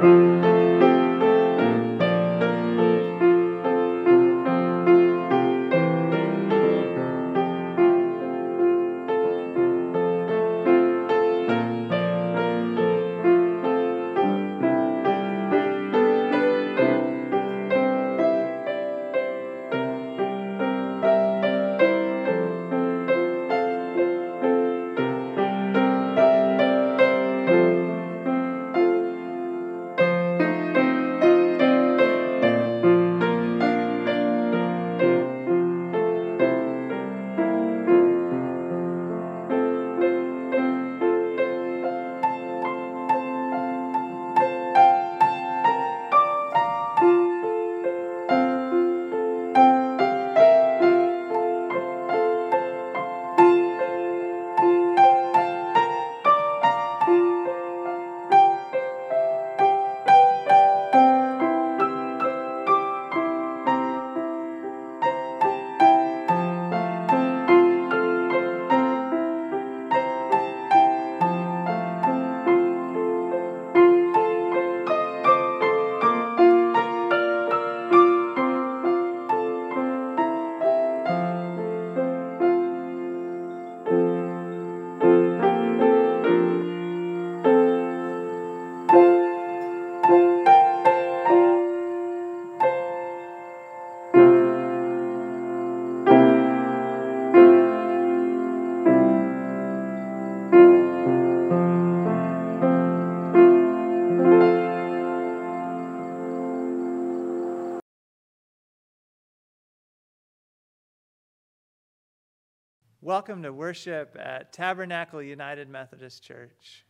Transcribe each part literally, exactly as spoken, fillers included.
Welcome to worship at Tabernacle United Methodist Church.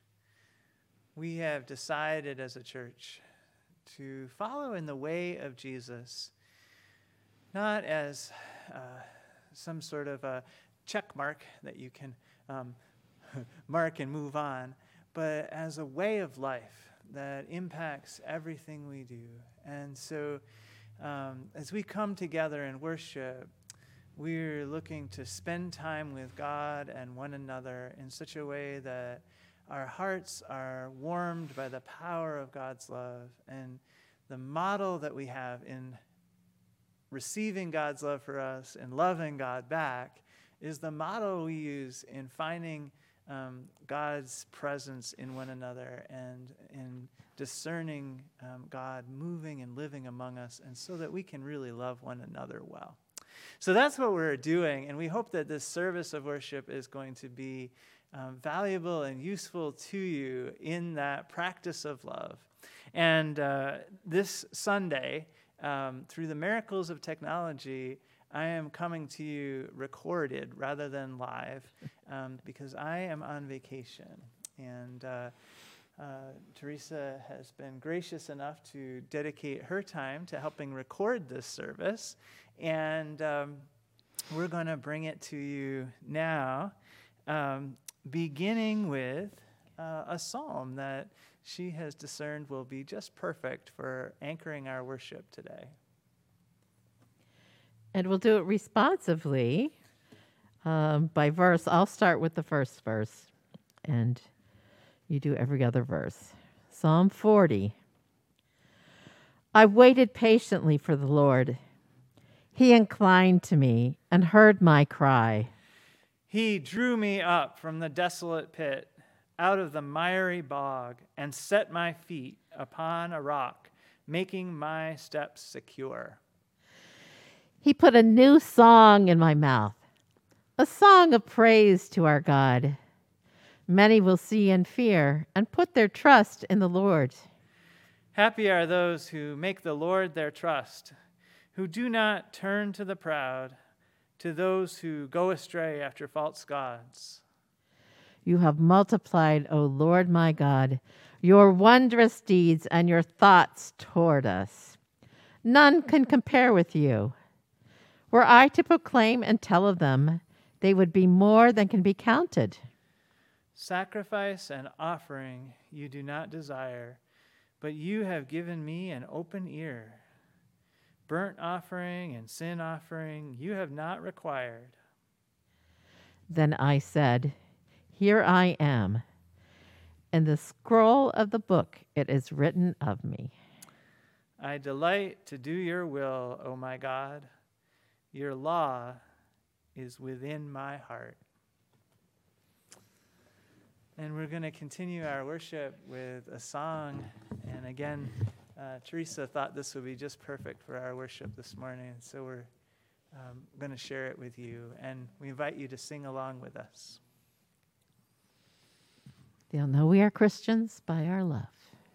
We have decided as a church to follow in the way of Jesus, not as uh, some sort of a check mark that you can um, mark and move on, but as a way of life that impacts everything we do. And so um, as we come together and worship, we're looking to spend time with God and one another in such a way that our hearts are warmed by the power of God's love. And the model that we have in receiving God's love for us and loving God back is the model we use in finding um, God's presence in one another and in discerning um, God moving and living among us, and so that we can really love one another well. So that's what we're doing, and we hope that this service of worship is going to be um, valuable and useful to you in that practice of love. And uh, this Sunday, um, through the miracles of technology, I am coming to you recorded rather than live um, because I am on vacation. And uh, uh, Teresa has been gracious enough to dedicate her time to helping record this service. And um, we're going to bring it to you now, um, beginning with uh, a psalm that she has discerned will be just perfect for anchoring our worship today. And we'll do it responsively um, by verse. I'll start with the first verse, and you do every other verse. Psalm forty. I waited patiently for the Lord. He inclined to me and heard my cry. He drew me up from the desolate pit, out of the miry bog, and set my feet upon a rock, making my steps secure. He put a new song in my mouth, a song of praise to our God. Many will see and fear and put their trust in the Lord. Happy are those who make the Lord their trust, who do not turn to the proud, to those who go astray after false gods. You have multiplied, O Lord my God, your wondrous deeds and your thoughts toward us. None can compare with you. Were I to proclaim and tell of them, they would be more than can be counted. Sacrifice and offering you do not desire, but you have given me an open ear. Burnt offering and sin offering you have not In the scroll of the book it is written of me. I delight to do your will, O my God. Your law is within my heart. And we're going to continue our worship with a song. And again, uh, Teresa thought this would be just perfect for our worship this morning. And so we're um, going to share it with you. And we invite you to sing along with us. They'll know we are Christians by our love.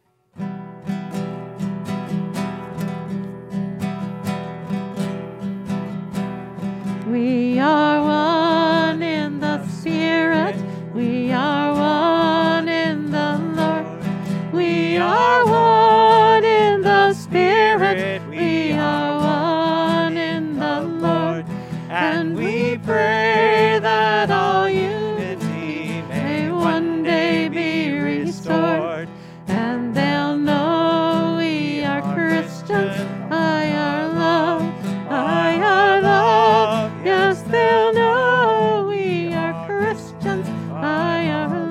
We are one in the Spirit. We are one in the Lord. We are one in the Spirit. We are one in the Lord. And we pray that all unity may one day be restored. And they'll know we are Christians by our love, by our love. Yes, they'll know we are Christians by our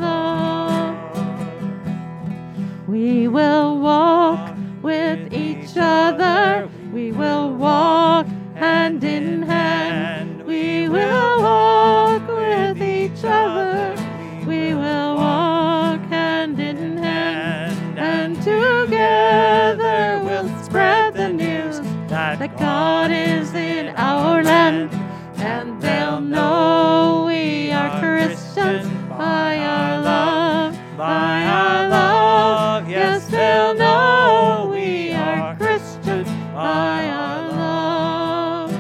love. We will walk with each other. We will walk hand in hand. We will walk with each other. We will walk hand in hand. And together we'll spread the news that God is in our land. And they'll know we are Christians by our love, by our love. Yes, they'll know we are Christians by our love.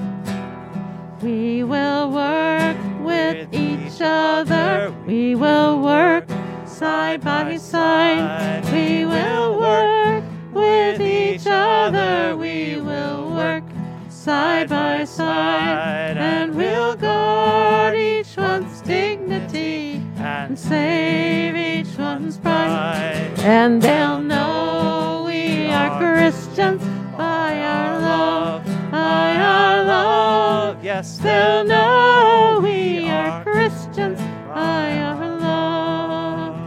We will work with each other. We will work side by side. We will work with each other. We will work side by side, and we'll guard each one's dignity and save each one's pride. And they'll know we are Christians by our love, by our love. Yes, they'll know we are Christians by our love.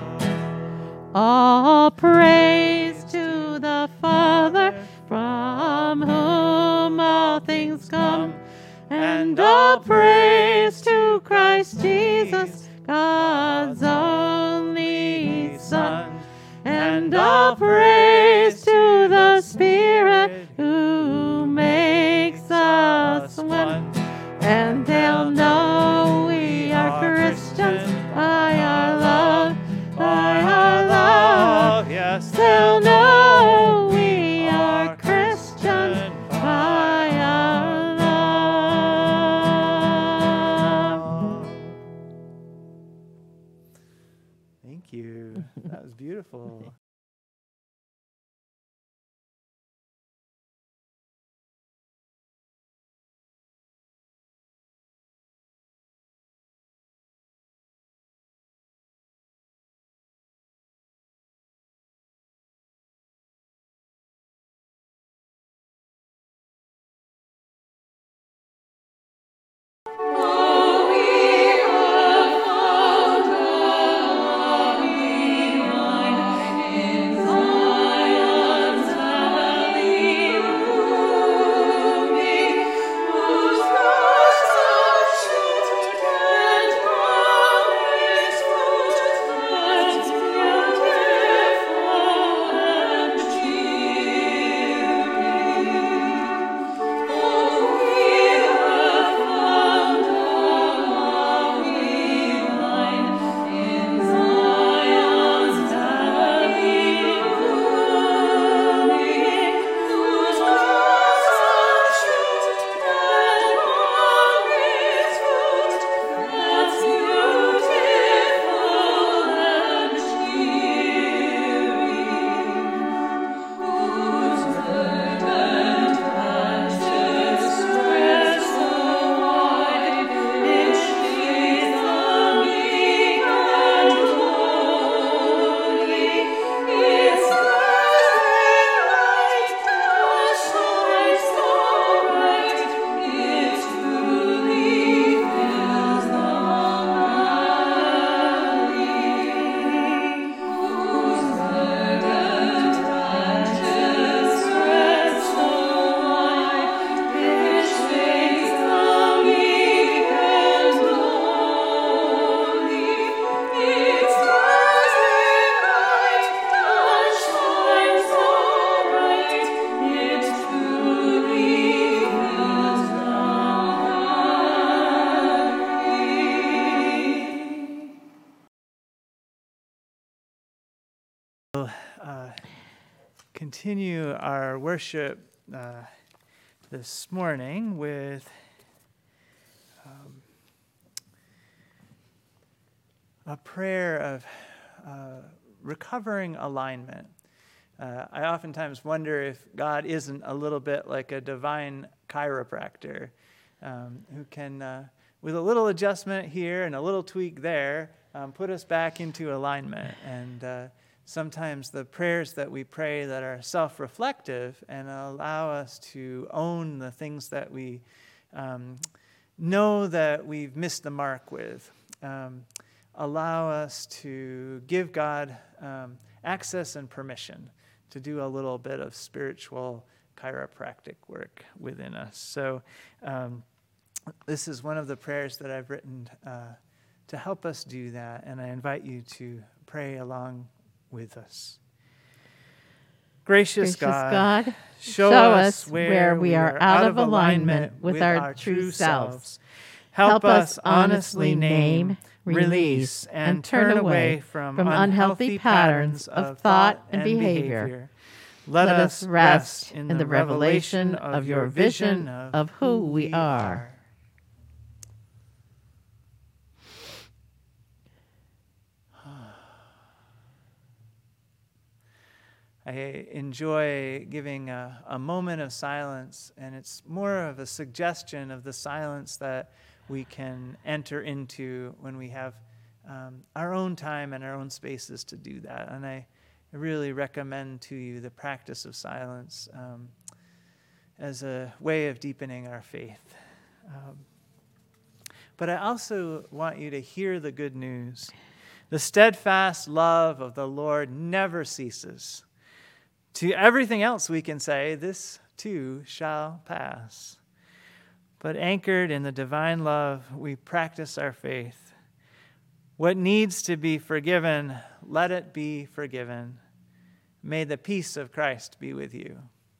All praise to the Father, from whom all things come, and all praise to Christ Jesus, God's only Son, and all praise to the Spirit who makes us one. And they'll know we are Christians by our love, by our love. Yes, they'll know we are Christians by our love. Thank you. That was beautiful. Uh, continue our worship uh, this morning with um, a prayer of uh, recovering alignment. Uh, I oftentimes wonder if God isn't a little bit like a divine chiropractor um, who can, uh, with a little adjustment here and a little tweak there, um, put us back into alignment. And uh, sometimes the prayers that we pray that are self-reflective and allow us to own the things that we um, know that we've missed the mark with, um, allow us to give God um, access and permission to do a little bit of spiritual chiropractic work within us. So um, this is one of the prayers that I've written uh, to help us do that, and I invite you to pray along with us. Gracious, Gracious God, God, show, show us us where we are out of alignment with our true selves. Help us honestly name, release, and turn away from unhealthy patterns of thought and behavior. Let us rest in the revelation of your vision of who we are. I enjoy giving a, a moment of silence, and it's more of a suggestion of the silence that we can enter into when we have um, our own time and our own spaces to do that. And I really recommend to you the practice of silence um, as a way of deepening our faith. Um, but I also want you to hear the good news. The steadfast love of the Lord never ceases. To everything else we can say, this too shall pass. But anchored in the divine love, we practice our faith. What needs to be forgiven, let it be forgiven. May the peace of Christ be with you.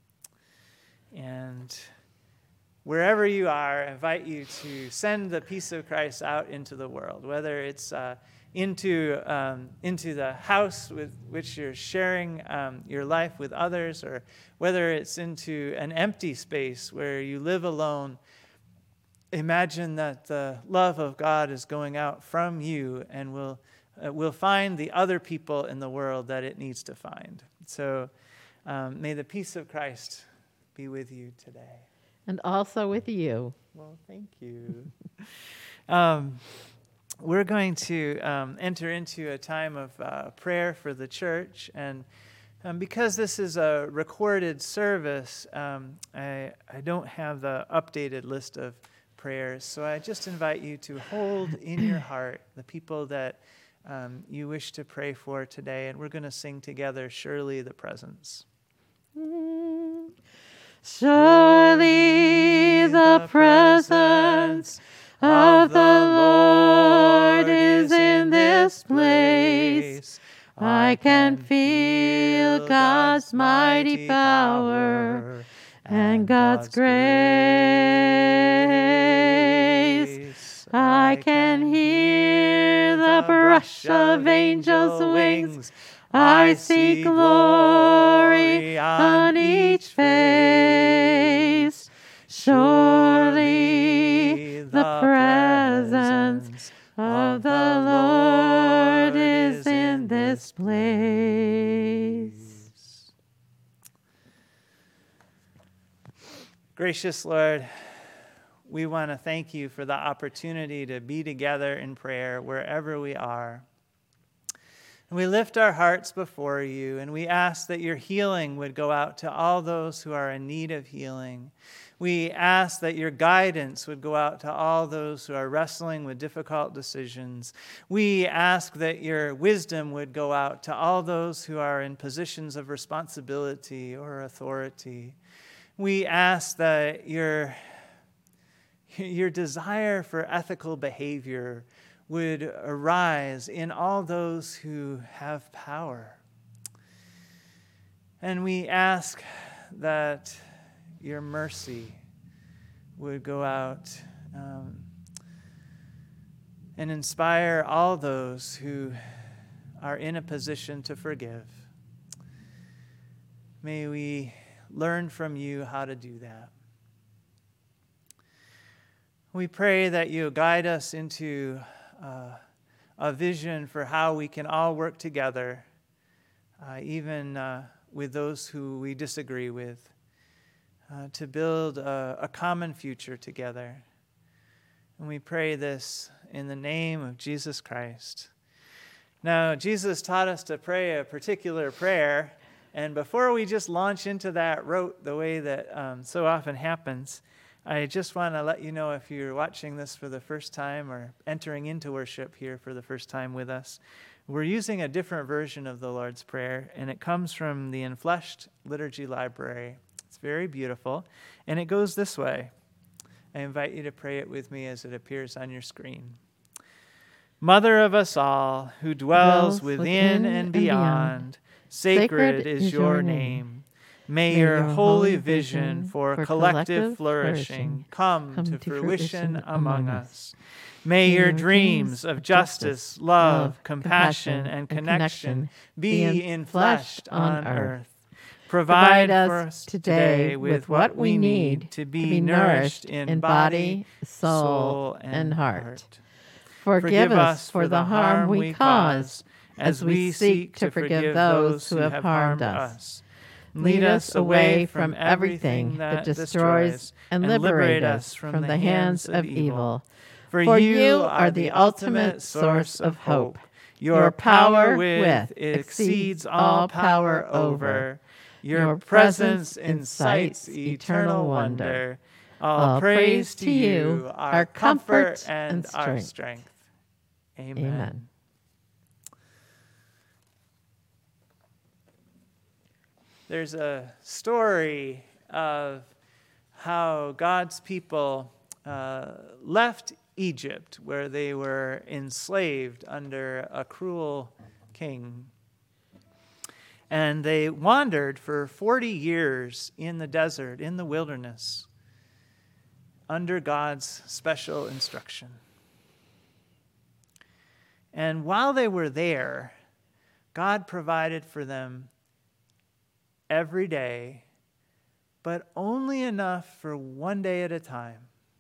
And wherever you are, I invite you to send the peace of Christ out into the world, whether it's uh, into um, into the house with which you're sharing um, your life with others, or whether it's into an empty space where you live alone. Imagine that the love of God is going out from you and will uh, will find the other people in the world that it needs to find. So um, may the peace of Christ be with you today. And also with you. Well, thank you. um, we're going to um, enter into a time of uh, prayer for the church. And um, because this is a recorded service, um, I, I don't have the updated list of prayers. So I just invite you to hold in your heart the people that um, you wish to pray for today. And we're going to sing together, Surely the Presence. Surely the presence of the Lord is in this place. I can feel God's mighty power and God's grace. I can hear the brush of angels' wings. I see glory on each face. Surely the presence of the Lord is in this place. Gracious Lord, we want to thank you for the opportunity to be together in prayer wherever we are. And we lift our hearts before you, and we ask that your healing would go out to all those who are in need of healing. We ask that your guidance would go out to all those who are wrestling with difficult decisions. We ask that your wisdom would go out to all those who are in positions of responsibility or authority. We ask that your, your desire for ethical behavior would arise in all those who have power. And we ask that your mercy would go out um, and inspire all those who are in a position to forgive. May we learn from you how to do that. We pray that you guide us into uh, a vision for how we can all work together, uh, even uh, with those who we disagree with, uh, to build a, a common future together. And we pray this in the name of Jesus Christ. Now, Jesus taught us to pray a particular prayer, and before we just launch into that rote the way that um, so often happens, I just want to let you know, if you're watching this for the first time or entering into worship here for the first time with us, we're using a different version of the Lord's Prayer, and it comes from the Enfleshed Liturgy Library. It's very beautiful, and it goes this way. I invite you to pray it with me as it appears on your screen. Mother of us all, who dwells within and beyond, sacred is your name. May your holy vision for collective flourishing come to fruition among us. May your dreams of justice, love, compassion, and connection be enfleshed on earth. Provide for us today with what we need to be nourished in body, soul, and heart. Forgive us for the harm we cause as we seek to forgive those who have harmed us. Lead us away from everything that destroys and liberate us from the hands of evil. For you are the ultimate source of hope. Your power with exceeds all power over. Your presence incites eternal wonder. All praise to you, our comfort and our strength. Amen. Amen. There's a story of how God's people uh, left Egypt, where they were enslaved under a cruel king. And they wandered for forty years in the desert, in the wilderness, under God's special instruction. And while they were there, God provided for them every day, but only enough for one day at a time.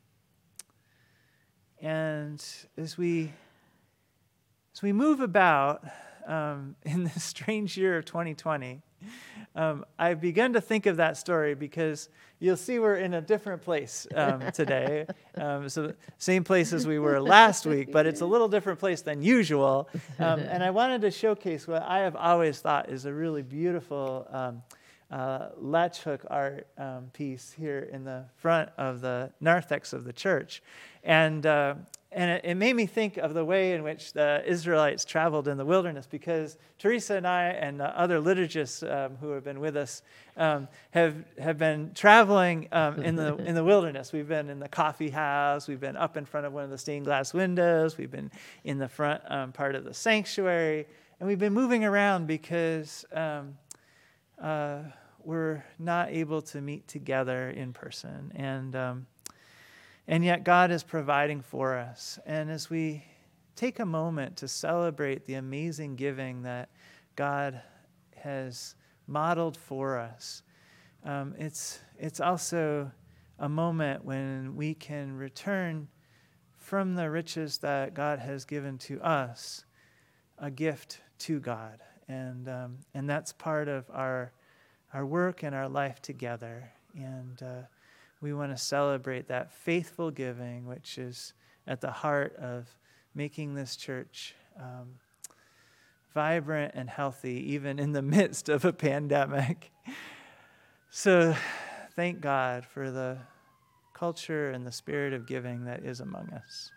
And as we as we move about um, in this strange year of twenty twenty, um, I've begun to think of that story because you'll see we're in a different place um, today. Um, so same place as we were last week, but it's a little different place than usual. Um, and I wanted to showcase what I have always thought is a really beautiful um, uh, latch hook art um, piece here in the front of the narthex of the church. And uh, And it, it made me think of the way in which the Israelites traveled in the wilderness, because Teresa and I and uh, other liturgists um, who have been with us um, have have been traveling um, in the in the wilderness. We've been in the coffee house. We've been up in front of one of the stained glass windows. We've been in the front um, part of the sanctuary, and we've been moving around because um, uh, we're not able to meet together in person. And um, And yet God is providing for us. And as we take a moment to celebrate the amazing giving that God has modeled for us, um, it's it's also a moment when we can return from the riches that God has given to us, a gift to God. And um, and that's part of our our work and our life together. And uh, we want to celebrate that faithful giving, which is at the heart of making this church um, vibrant and healthy, even in the midst of a pandemic. So thank God for the culture and the spirit of giving that is among us.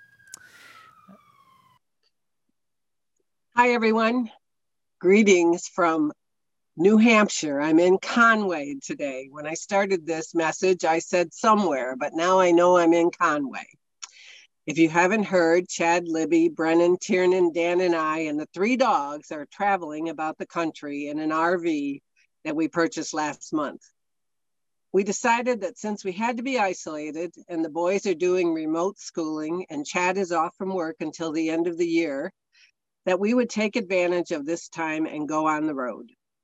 Hi, everyone. Greetings from New Hampshire. I'm in Conway today. When I started this message, I said somewhere, but now I know I'm in Conway. If you haven't heard, Chad, Libby, Brennan, Tiernan, Dan, and I, and the three dogs are traveling about the country in an R V that we purchased last month. We decided that since we had to be isolated and the boys are doing remote schooling and Chad is off from work until the end of the year, that we would take advantage of this time and go on the road.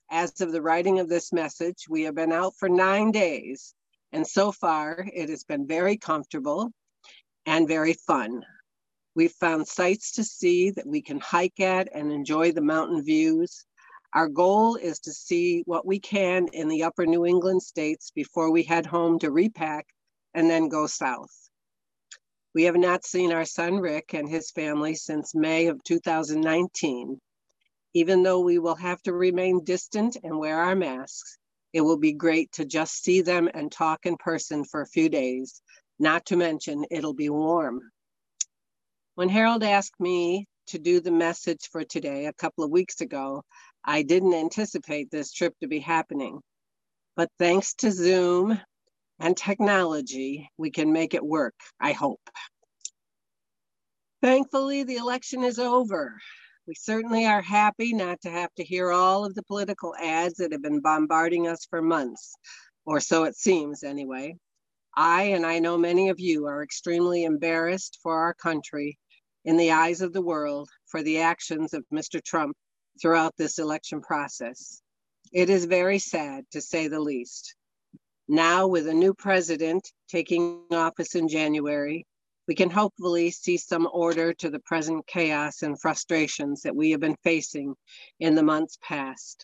As of the writing of this message, we have been out for nine days, and so far it has been very comfortable and very fun. We've found sights to see that we can hike at and enjoy the mountain views. Our goal is to see what we can in the upper New England states before we head home to repack and then go south. We have not seen our son Rick and his family since May of two thousand nineteen. Even though we will have to remain distant and wear our masks, it will be great to just see them and talk in person for a few days, not to mention it'll be warm. When Harold asked me to do the message for today a couple of weeks ago, I didn't anticipate this trip to be happening. But thanks to Zoom and technology, we can make it work, I hope. Thankfully, the election is over. We certainly are happy not to have to hear all of the political ads that have been bombarding us for months, or so it seems anyway. I, and I know many of you, are extremely embarrassed for our country in the eyes of the world for the actions of Mister Trump throughout this election process. It is very sad, to say the least. Now, with a new president taking office in January, we can hopefully see some order to the present chaos and frustrations that we have been facing in the months past.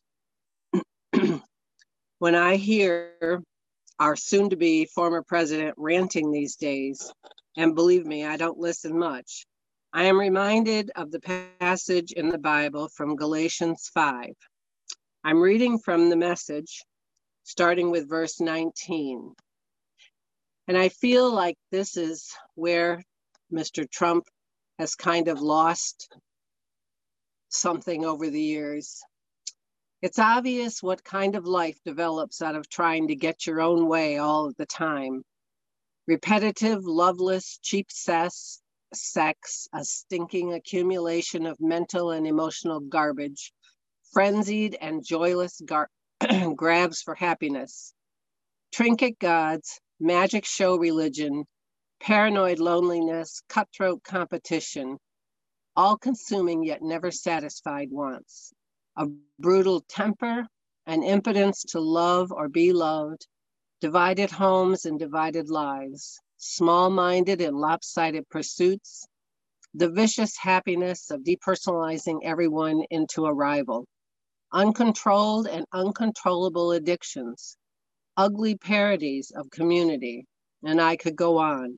When I hear our soon-to-be former president ranting these days, and believe me, I don't listen much, I am reminded of the passage in the Bible from Galatians five. I'm reading from the Message, starting with verse nineteen. And I feel like this is where Mister Trump has kind of lost something over the years. It's obvious what kind of life develops out of trying to get your own way all of the time. Repetitive, loveless, cheap sex, sex, a stinking accumulation of mental and emotional garbage, frenzied and joyless gar- grabs for happiness, trinket gods, magic show religion, paranoid loneliness, cutthroat competition, all-consuming yet never satisfied wants, a brutal temper, an impotence to love or be loved, divided homes and divided lives, small-minded and lopsided pursuits, the vicious happiness of depersonalizing everyone into a rival, uncontrolled and uncontrollable addictions, ugly parodies of community, and I could go on.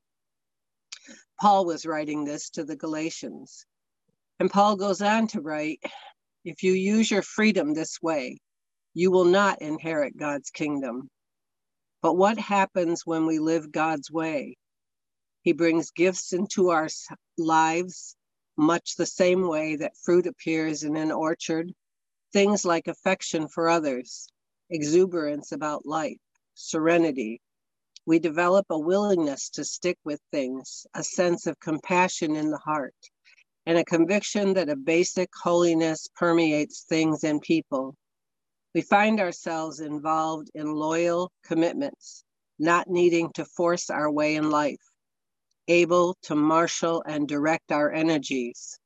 Paul was writing this to the Galatians. And Paul goes on to write, if you use your freedom this way, you will not inherit God's kingdom. But what happens when we live God's way? He brings gifts into our lives, much the same way that fruit appears in an orchard, things like affection for others, exuberance about life, serenity. We develop a willingness to stick with things, a sense of compassion in the heart, and a conviction that a basic holiness permeates things and people. We find ourselves involved in loyal commitments, not needing to force our way in life, able to marshal and direct our energies.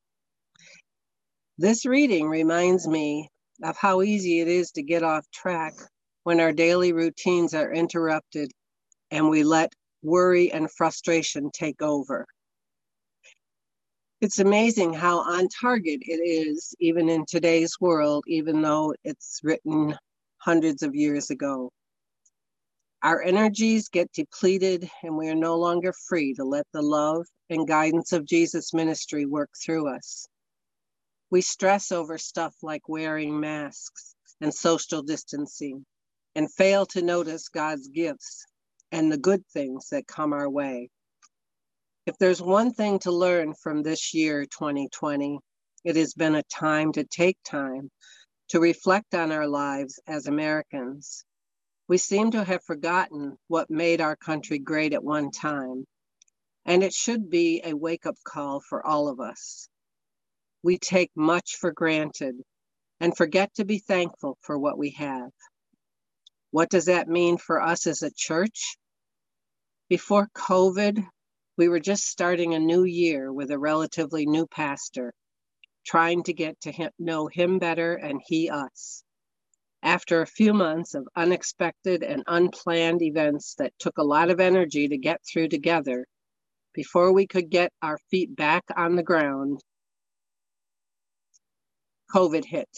This reading reminds me of how easy it is to get off track when our daily routines are interrupted and we let worry and frustration take over. It's amazing how on target it is, even in today's world, even though it's written hundreds of years ago. Our energies get depleted and we are no longer free to let the love and guidance of Jesus' ministry work through us. We stress over stuff like wearing masks and social distancing and fail to notice God's gifts and the good things that come our way. If there's one thing to learn from this year, twenty twenty, it has been a time to take time to reflect on our lives as Americans. We seem to have forgotten what made our country great at one time, and it should be a wake-up call for all of us. We take much for granted and forget to be thankful for what we have. What does that mean for us as a church? Before COVID, we were just starting a new year with a relatively new pastor, trying to get to him, know him better and he us. After a few months of unexpected and unplanned events that took a lot of energy to get through together, before we could get our feet back on the ground, COVID hit.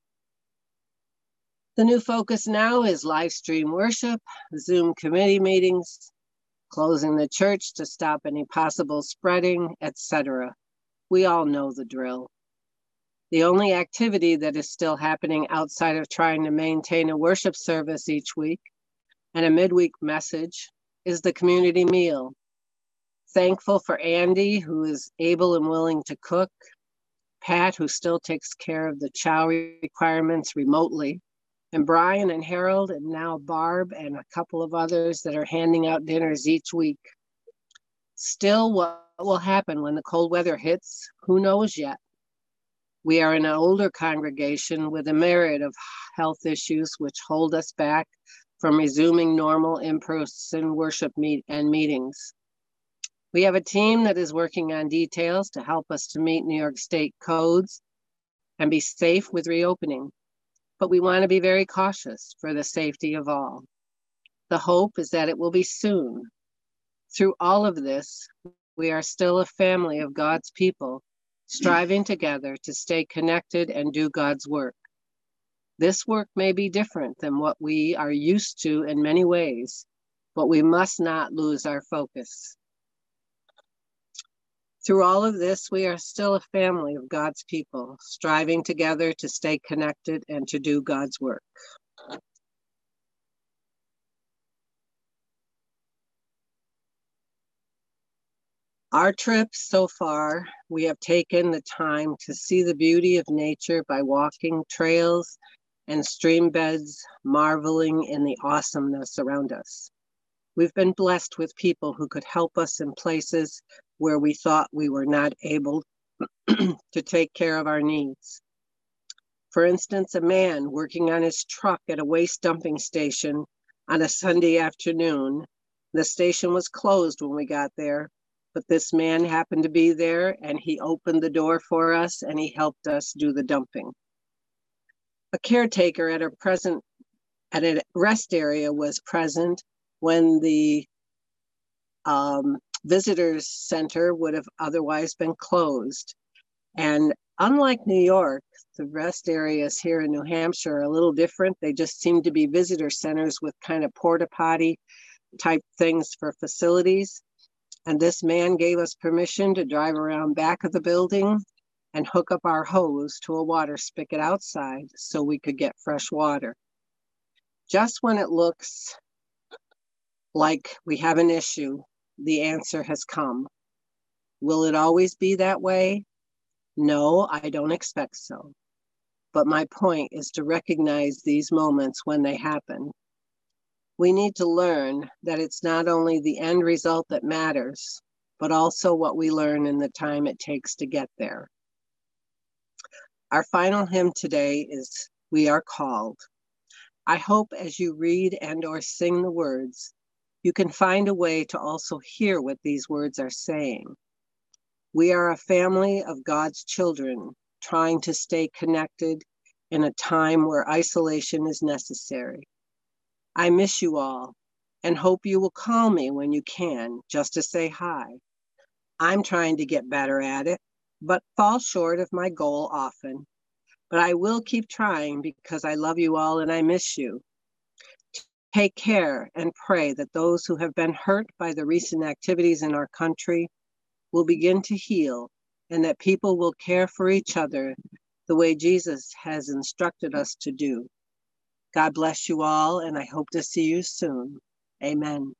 The new focus now is live stream worship, Zoom committee meetings, closing the church to stop any possible spreading, et cetera. We all know the drill. The only activity that is still happening outside of trying to maintain a worship service each week and a midweek message is the community meal. Thankful for Andy, who is able and willing to cook, Pat, who still takes care of the chow requirements remotely, and Brian and Harold, and now Barb and a couple of others that are handing out dinners each week. Still, what will happen when the cold weather hits? Who knows yet? We are an older congregation with a myriad of health issues which hold us back from resuming normal in-person worship meet and meetings. We have a team that is working on details to help us to meet New York State codes and be safe with reopening. But we want to be very cautious for the safety of all. The hope is that it will be soon. Through all of this, we are still a family of God's people, striving together to stay connected and do God's work. This work may be different than what we are used to in many ways, but we must not lose our focus. Through all of this, we are still a family of God's people, striving together to stay connected and to do God's work. Our trip so far, we have taken the time to see the beauty of nature by walking trails and stream beds, marveling in the awesomeness around us. We've been blessed with people who could help us in places where we thought we were not able to take care of our needs. For instance, a man working on his truck at a waste dumping station on a Sunday afternoon. The station was closed when we got there, but this man happened to be there and he opened the door for us and he helped us do the dumping. A caretaker at a present at a rest area was present when the um, visitors center would have otherwise been closed. And unlike New York, the rest areas here in New Hampshire are a little different. They just seem to be visitor centers with kind of porta potty type things for facilities. And this man gave us permission to drive around back of the building and hook up our hose to a water spigot outside so we could get fresh water. Just when it looks like we have an issue, the answer has come. Will it always be that way? No, I don't expect so. But my point is to recognize these moments when they happen. We need to learn that it's not only the end result that matters, but also what we learn in the time it takes to get there. Our final hymn today is We Are Called. I hope as you read and or sing the words, you can find a way to also hear what these words are saying. We are a family of God's children trying to stay connected in a time where isolation is necessary. I miss you all and hope you will call me when you can, just to say hi. I'm trying to get better at it, but fall short of my goal often. But I will keep trying because I love you all and I miss you. Take care and pray that those who have been hurt by the recent activities in our country will begin to heal and that people will care for each other the way Jesus has instructed us to do. God bless you all, and I hope to see you soon. Amen.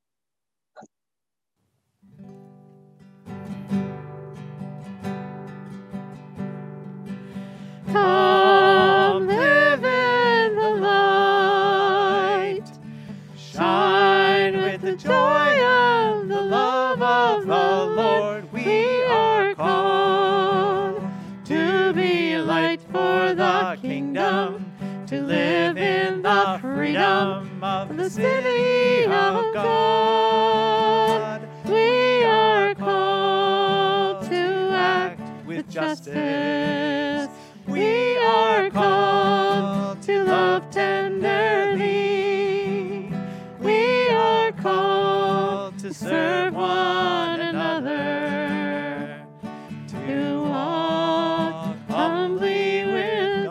Come live in the light, shine with the joy of the love of the Lord. We are called to be light for the kingdom, to live in the freedom of the city of God. We are called to act with justice. We are called to love tenderly. We are called to serve one another, to walk humbly with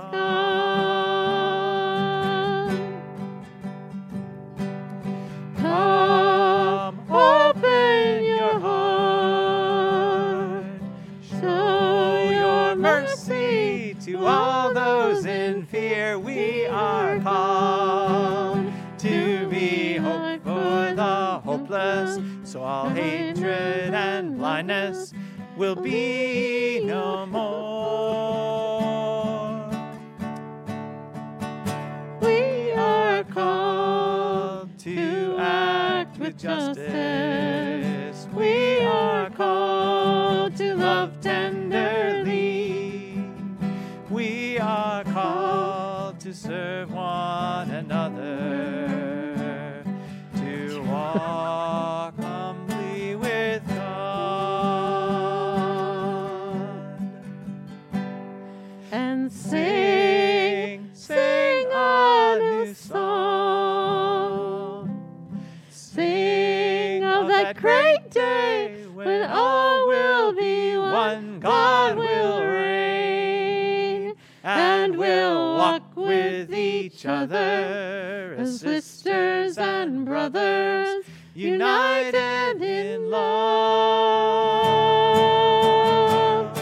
God. Come, open your heart, show your mercy to all those in fear. We are called to be hope for the hopeless, so all hatred and blindness will be no more. We are called to act with justice. We are called to love tenderly. We are called to serve one another, to walk humbly with God. And Sing, sing a new song. Sing of that great day when all will be one. God will reign, and we'll walk with each other as sisters and brothers, united in love.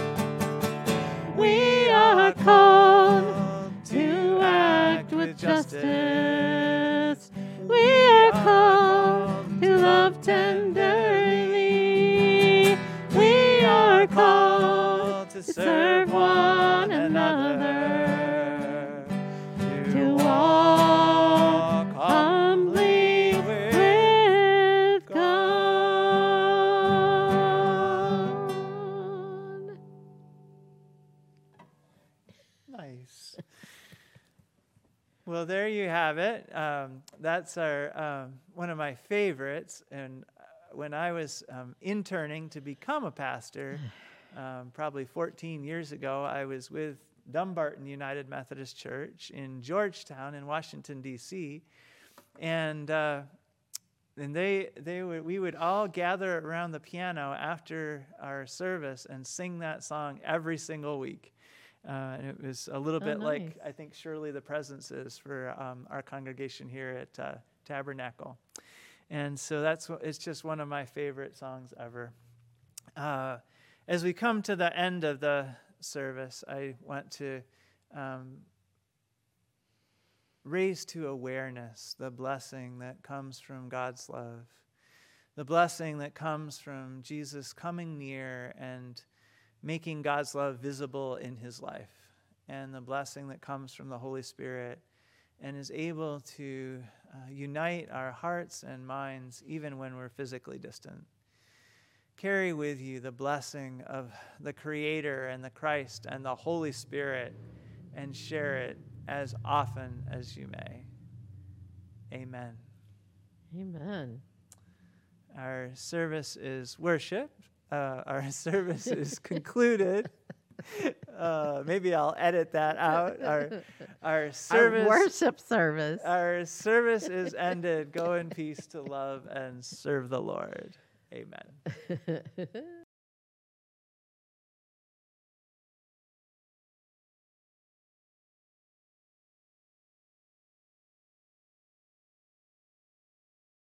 We are called to act with justice. We are called to love tenderly. We are called to serve one another, to walk humbly with God. Nice. Well, there you have it. Um, that's our um, one of my favorites. And uh, when I was um, interning to become a pastor, um, probably fourteen years ago, I was with Dumbarton United Methodist Church in Georgetown in Washington, D C And uh, and they they would we would all gather around the piano after our service and sing that song every single week. Uh, and it was a little Oh, bit nice. like, I think, Surely the Presence is for um, our congregation here at uh, Tabernacle. And so that's wh- it's just one of my favorite songs ever. Uh, as we come to the end of the service, I want to um, raise to awareness the blessing that comes from God's love, the blessing that comes from Jesus coming near and making God's love visible in his life, and the blessing that comes from the Holy Spirit and is able to uh, unite our hearts and minds even when we're physically distant. Carry with you the blessing of the Creator and the Christ and the Holy Spirit and share it as often as you may. Amen. Amen. Our service is worship. Uh, our service is concluded. Uh, maybe I'll edit that out. Our our service, Our worship service. our service is ended. Go in peace to love and serve the Lord. Amen.